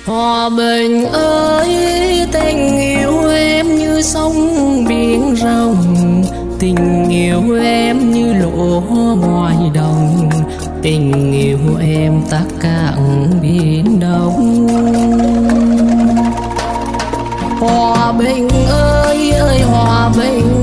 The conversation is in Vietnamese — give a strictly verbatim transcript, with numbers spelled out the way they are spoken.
Hòa bình ơi, tình yêu em như sông biển rộng, tình yêu em như lúa ngoài đồng, tình yêu em tất cạn biển đông. Hòa bình ơi ơi hòa bình